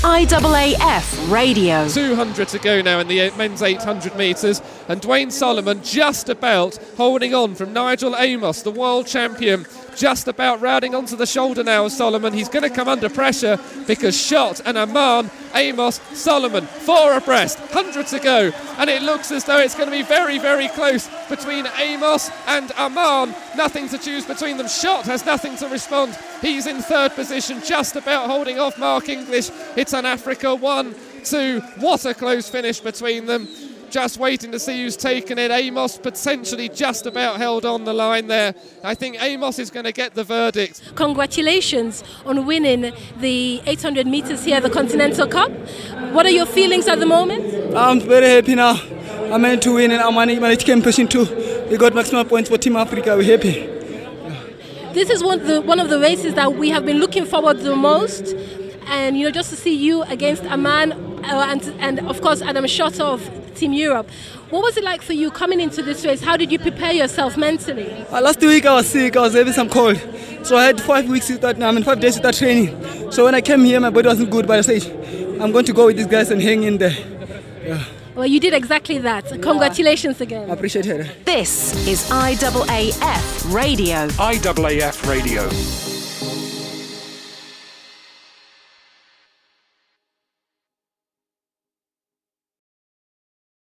IAAF Radio. 200 to go now in the men's 800 metres, and Dwayne Solomon just about holding on from Nigel Amos, the world champion, just about rounding onto the shoulder now of Solomon. He's going to come under pressure because Schott and Ammann, Amos, Solomon, 4 abreast, 100 to go, and it looks as though it's going to be very, very close between Amos and Ammann. Nothing to choose between them. Schott has nothing to respond. He's in third position, just about holding off Mark English. It's an Africa 1-2. What a close finish between them. Just waiting to see who's taken it. Amos potentially just about held on the line there. I think Amos is going to get the verdict. Congratulations on winning the 800 metres here at the Continental Cup. What are your feelings at the moment? I'm very happy now. I meant to win and I managed to pushing too. We got maximum points for Team Africa. We're happy. This is one of the races that we have been looking forward to the most. And just to see you against Ammann and of course Adam Schott of Team Europe. What was it like for you coming into this race? How did you prepare yourself mentally? Last week I was sick. I was having some cold, so I had 5 days without training. So when I came here, my body wasn't good. But I said, I'm going to go with these guys and hang in there. Yeah. Well, you did exactly that. Congratulations again. I appreciate it. This is IAAF Radio. IAAF Radio.